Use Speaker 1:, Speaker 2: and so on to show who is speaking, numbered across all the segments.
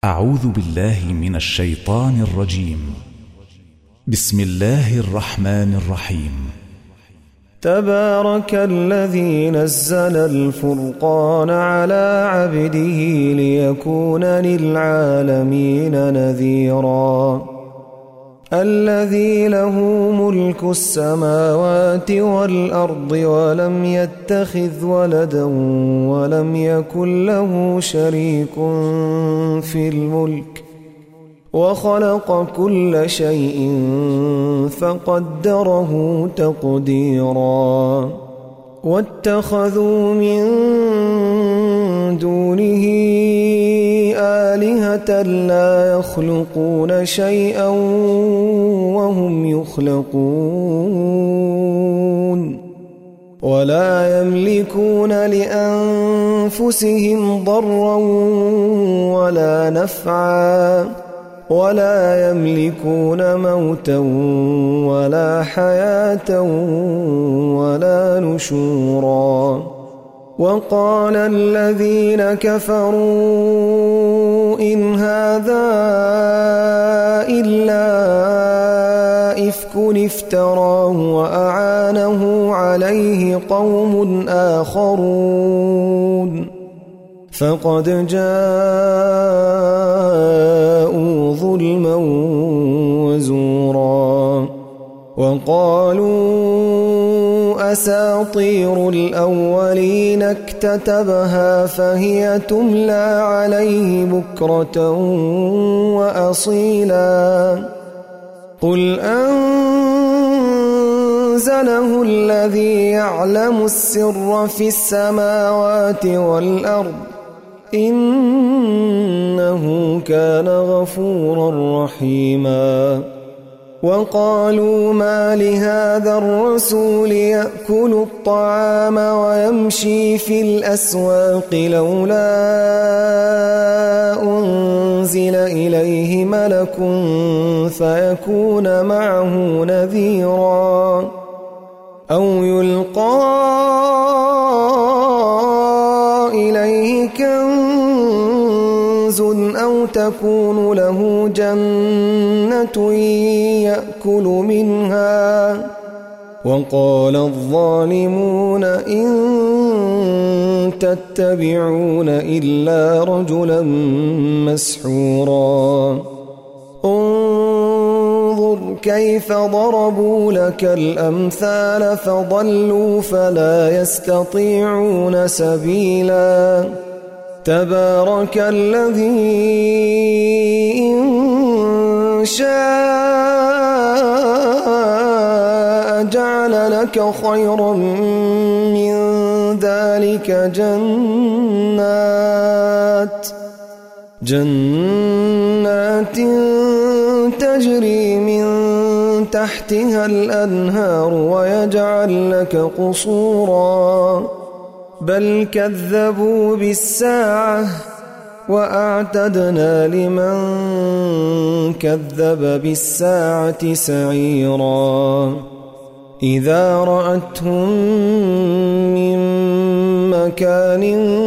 Speaker 1: أعوذ بالله من الشيطان الرجيم. بسم الله الرحمن الرحيم.
Speaker 2: تبارك الذي نزل الفرقان على عبده ليكون للعالمين نذيرا. الذي له ملك السماوات والأرض ولم يتخذ ولدا ولم يكن له شريك في الملك وخلق كل شيء فقدره تقديرا. واتخذوا من دونه آلهة لا يخلقون شيئا وهم يخلقون ولا يملكون لأنفسهم ضرا ولا نفعا ولا يملكون موتا ولا حياة ولا نشورا. وقال الذين كفروا إن هذا إلا إفك افتراه وأعانه عليه قوم آخرون فقد جاءوا ظلما وزورا. وقالوا أساطير الأولين اكتتبها فهي تملى عليه بكرة وأصيلا. قل أنزله الذي يعلم السر في السماوات والأرض إنه كان غفورا رحيما. وقالوا ما لهذا الرسول يأكل الطعام ويمشي في الأسواق لولا أنزل إليه ملك فيكون معه نذيرا أو يلقى إليه كنز أو تكون له جنة يأكل منها. وقال الظالمون إن تتبعون إلا رجلا مسحورا. انظر كيف ضربوا لك الأمثال فضلوا فلا يستطيعون سبيلا. تبارك الذي إن شاء جعل لك خيرا من ذلك جنات تجري من تحتها الأنهار ويجعل لك قصورا بل كذبوا بالساعة وأعتدنا لمن كذب بالساعة سعيرا. إذا رأتهم من مكان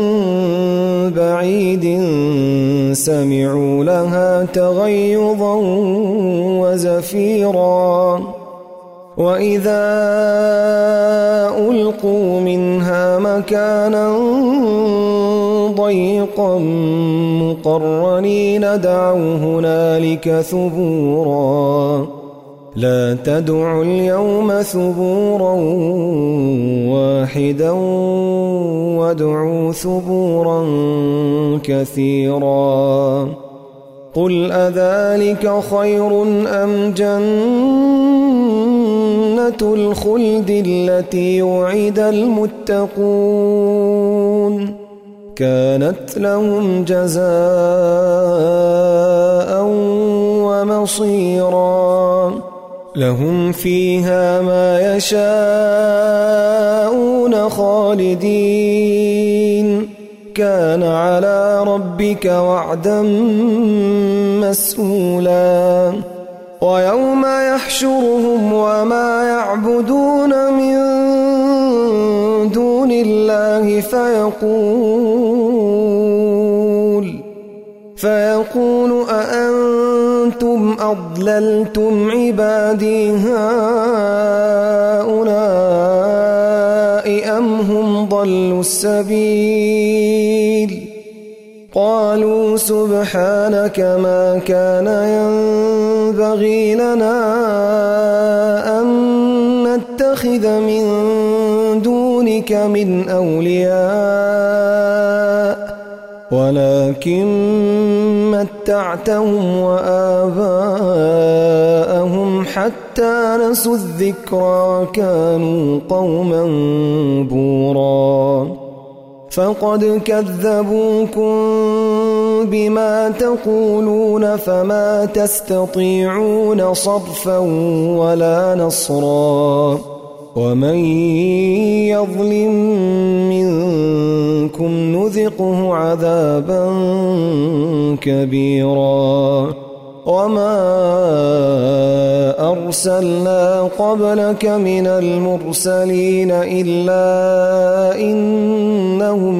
Speaker 2: بعيد سمعوا لها تغيظا وزفيرا. وإذا ألقوا منها مكانا ضيقا مقرنين دعوا هنالك ثبورا. لا تدعوا اليوم ثبورا واحدا وادعوا ثبورا كثيرا. قل أذلك خير أم جنة الخلد التي وعد المتقون كانت لهم جزاء ومصيرا. لهم فيها ما يشاءون خالدين كان على ربك وعدا مسئولا. ويوم يحشرهم وما يعبدون من دون الله فيقول أأنتم أضللتم عبادي هؤلاء أم هم ضلوا السبيل قالوا سبحانك ما كان ينبغي لنا أن نتخذ من دونك من أولياء ولكن متعتهم وآباءهم حتى نسوا الذكر وكانوا قوما بورا فقد كذبوكم بما تقولون فما تستطيعون صرفا ولا نصرا ومن يظلم منكم نذقه عذابا كبيرا وما أرسلنا قبلك من المرسلين إلا إنهم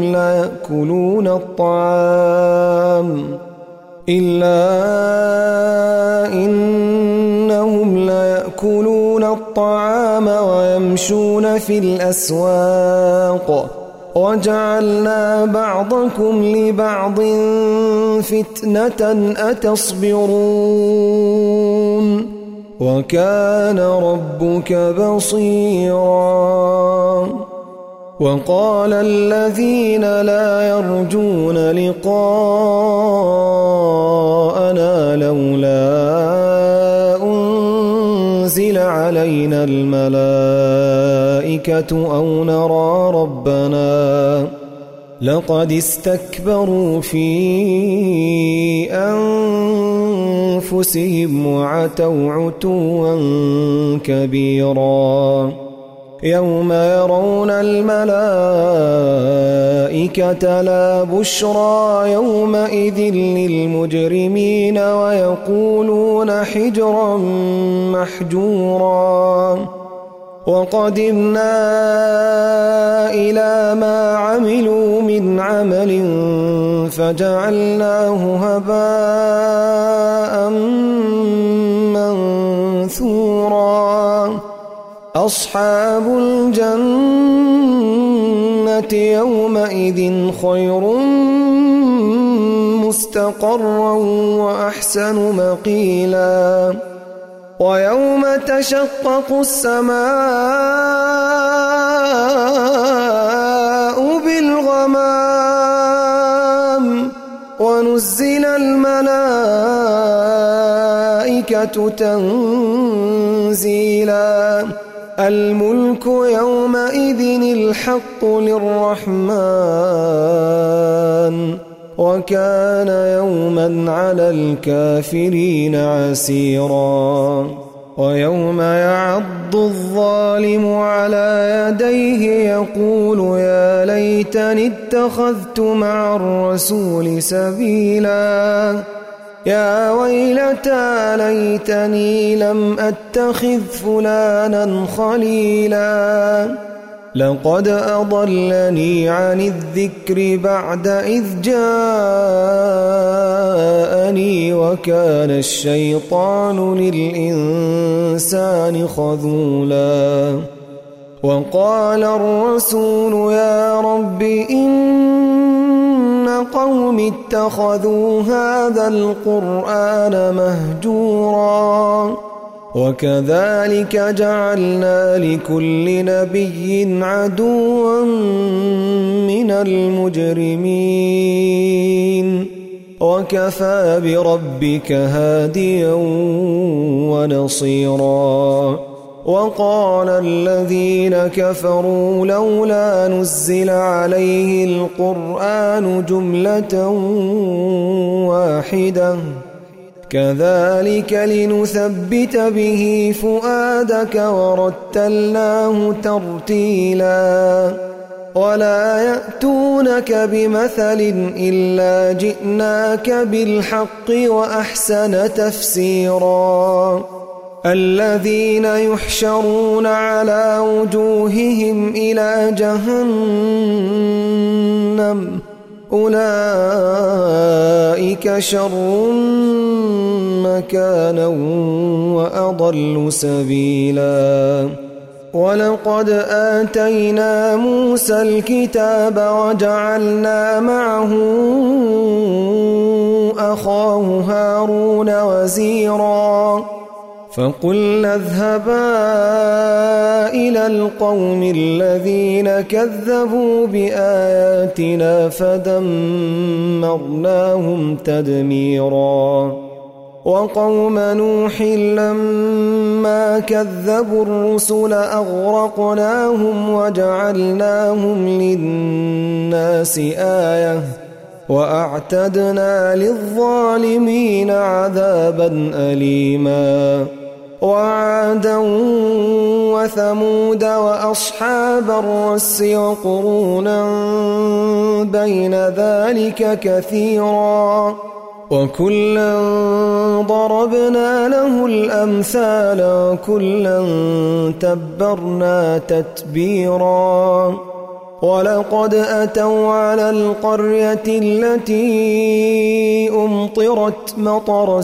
Speaker 2: ليأكلون الطعام ويمشون في الأسواق وجعلنا بعضكم لبعض فتنة أتصبرون وكان ربك بصيرا وقال الذين لا يرجون لقاءنا لولا أنزل علينا الملائكة أو نرى ربنا لقد استكبروا في أنفسهم وعتوا عتوا كبيرا يوم يرون الملائكة لا بشرى يومئذ للمجرمين ويقولون حجرا محجورا وقدمنا إلى ما عملوا من عمل فجعلناه هباء منثورا أصحاب الجنة يومئذ خير مستقرا وأحسن مقيلا ويوم تشقق السماء بالغمام ونزل الملائكة تنزيلا الملك يومئذ الحق للرحمن وكان يوما على الكافرين عسيرا ويوم يعض الظالم على يديه يقول يا ليتني اتخذت مع الرسول سبيلا يا ويلتى ليتني لم أتخذ فلانا خليلا لقد أضلني عن الذكر بعد إذ جاءني وكان الشيطان للإنسان خذولا وقال الرسول يا رب إن قوم اتخذوا هذا القرآن مهجورا وكذلك جعلنا لكل نبي عدوا من المجرمين وكفى بربك هاديا ونصيرا وقال الذين كفروا لولا نزل عليه القرآن جملة واحدة كذلك لنثبت به فؤادك ورتلناه ترتيلا ولا يأتونك بمثل إلا جئناك بالحق وأحسن تفسيرا الذين يحشرون على وجوههم إلى جهنم أولئك شر مكانا وأضل سبيلا ولقد آتينا موسى الكتاب وجعلنا معه أخاه هارون وزيرا فقلنا اذهبا إلى القوم الذين كذبوا بآياتنا فدمرناهم تدميرا وقوم نوح لما كذبوا الرسل أغرقناهم وجعلناهم للناس آية وأعتدنا للظالمين عذابا أليما وعادا وثمود وأصحاب الرس وقرونا بين ذلك كثيرا وكلا ضربنا له الأمثال وكلا تبرنا تتبيرا ولقد أتوا على القرية التي أمطرت مطر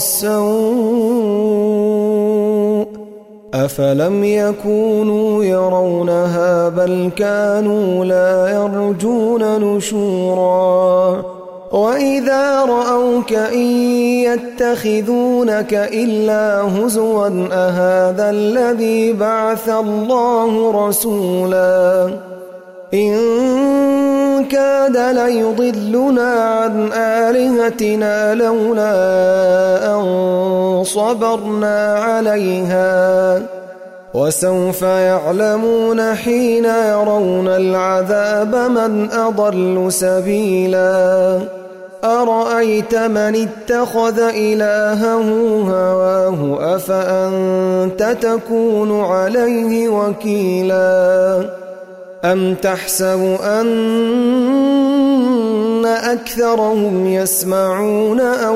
Speaker 2: السوء أفلم يكونوا يرونها بل كانوا لا يرجون نشورا وإذا رأوك إن يتخذونك إلا هزوا أهذا الذي بعث الله رسولا إن كاد ليضلنا عن آلهتنا لولا أن صبرنا عليها وسوف يعلمون حين يرون العذاب من أضل سبيلا أرأيت من اتخذ إلهه هواه أفأنت تكون عليه وكيلا أم تحسب أن أكثرهم يسمعون أو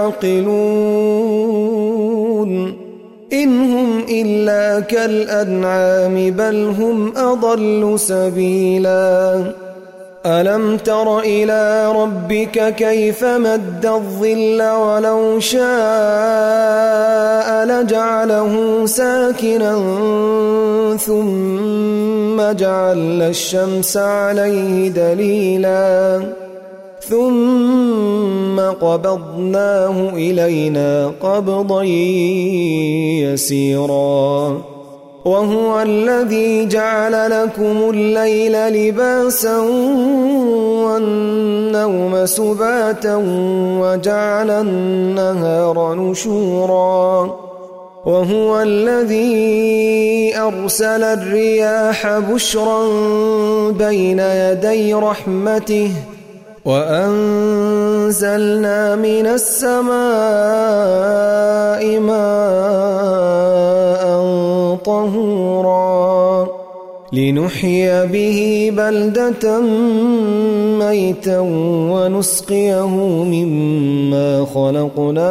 Speaker 2: يعقلون إن هم إلا كالأنعام بل هم أضل سبيلا ألم تر إلى ربك كيف مد الظل ولو شاء لجعله ساكنا ثم جعل الشمس عليه دليلا ثم قبضناه إلينا قبضا يسيرا وهو الذي جعل لكم الليل لباسا والنوم سباتا وجعل النهار نشورا وهو الذي أرسل الرياح بشرا بين يدي رحمته وأنزلنا من السماء ماء طهورا لنحيي به بلدة ميتا ونسقيه مما خلقنا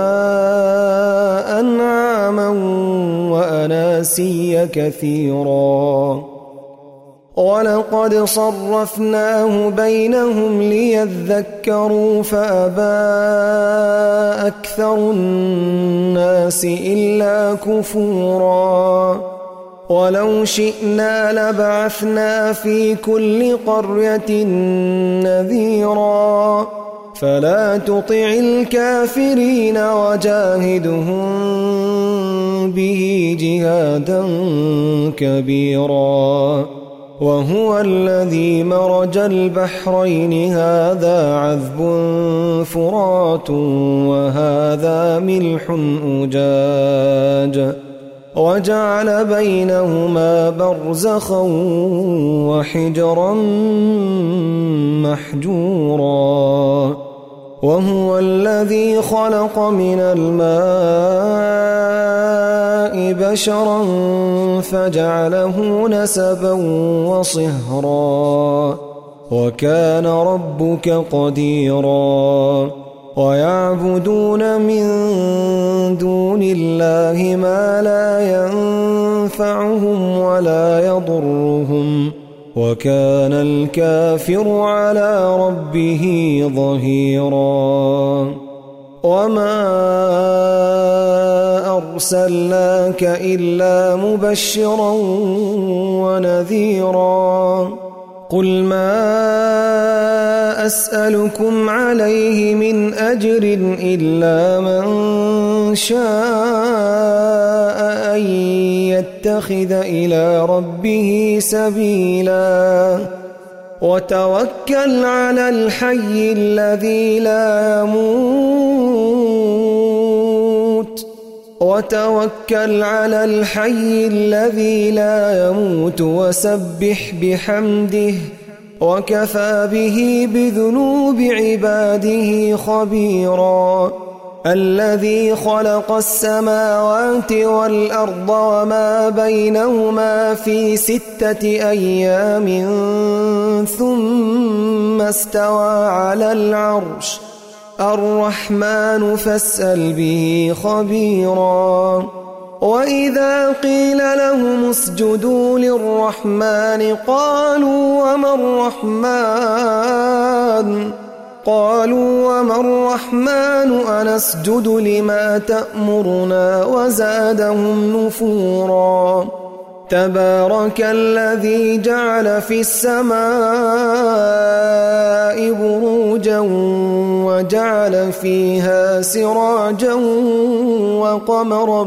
Speaker 2: أنعاما وأناسيا كثيرا ولقد صرفناه بينهم ليذكروا فأبى أكثر الناس إلا كفورا ولو شئنا لبعثنا في كل قرية نذيرا فلا تطع الكافرين وجاهدهم به جهادا كبيرا وهو الذي مرج البحرين هذا عذب فرات وهذا ملح أجاج وجعل بينهما برزخا وحجرا محجورا وهو الذي خلق من الماء بشرا فجعله نسبا وصهرا وكان ربك قديرا ويعبدون من دون الله ما لا ينفعهم ولا يضرهم وكان الكافر على ربه ظهيرا وما أرسلناك إلا مبشرا ونذيرا قل ما أسألكم عليه من أجر إلا من شاء أن يتخذ إلى ربه سبيلا وتوكل على الحي الذي لا يموت وسبح بحمده وكفى به بذنوب عباده خبيرا الذي خلق السماوات والأرض وما بينهما في 6 أيام ثم استوى على العرش الرحمن فاسأل به خبيرا وإذا قيل لهم اسجدوا للرحمن قالوا وما الرحمن أنسجد لما تأمرنا وزادهم نفورا تبارك الذي جعل في السماء بروجا وجعل فيها سراجا وقمرا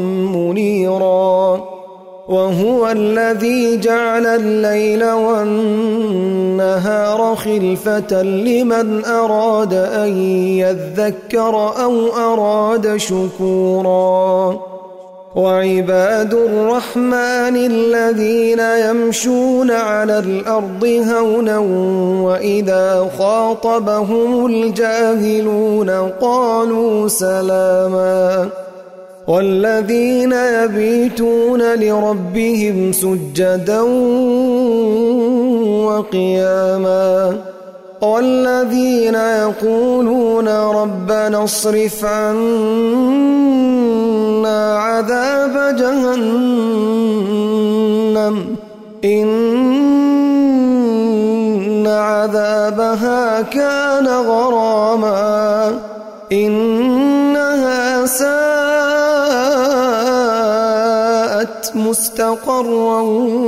Speaker 2: منيرا وهو الذي جعل الليل والنهار خلفة لمن أراد أن يذكر أو أراد شكورا وعباد الرحمن الذين يمشون على الأرض هونا وإذا خاطبهم الجاهلون قالوا سلاما والذين يبيتون لربهم سجدا وقياما والذين يقولون ربنا اصرف عنا عذاب جهنم إن عذابها كان غراما إنها ساءت مستقرا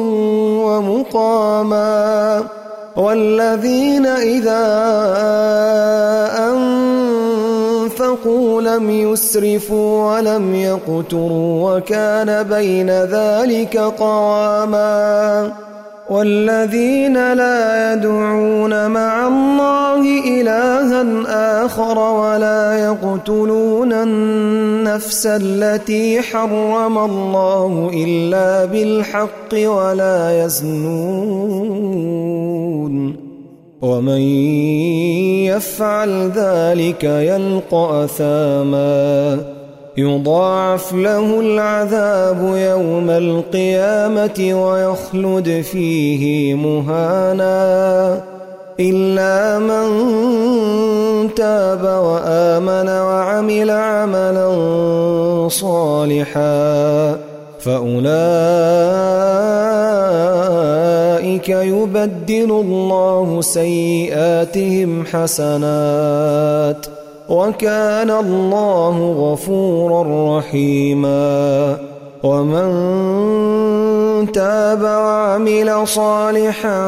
Speaker 2: ومقاما والذين إذا أنفقوا لم يسرفوا ولم يقتروا وكان بين ذلك قواما والذين لا يدعون مع الله إلها آخر ولا يقتلون النفس التي حرم الله إلا بالحق ولا يزنون ومن يفعل ذلك يلقى أثاما يضاعف له العذاب يوم القيامة ويخلد فيه مهانا إلا من تاب وآمن وعمل عملا صالحا فأولئك يبدل الله سيئاتهم حسنات وكان الله غفورا رحيما ومن تاب وعمل صالحا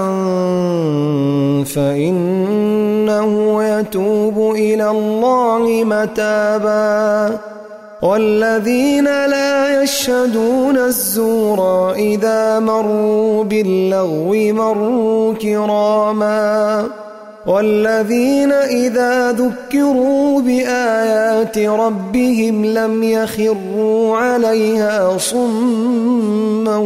Speaker 2: فإنه يتوب إلى الله متابا والذين لا يشهدون الزور إذا مروا باللغو مروا كراما والذين إذا ذكروا بآيات ربهم لم يخروا عليها صما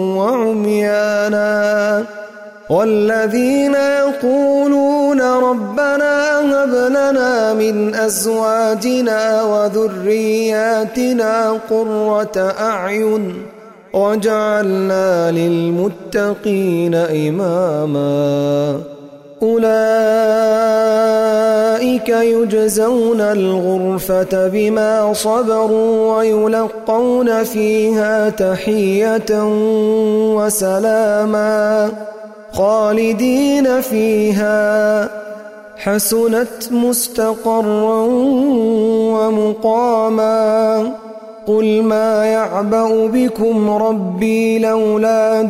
Speaker 2: وعميانا والذين يقولون ربنا هب لنا من أزواجنا وذرياتنا قرة أعين واجعلنا للمتقين إماما أولئك يجزون الغرفة بما صبروا ويلقون فيها تحية وسلاما خالدين فيها حسنت مستقرا ومقاما قل ما يعبأ بكم ربي لولا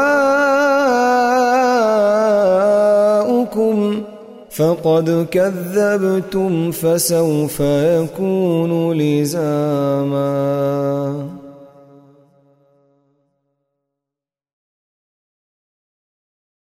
Speaker 2: دعاؤكم فقد كذبتم فسوف يكون لزاما.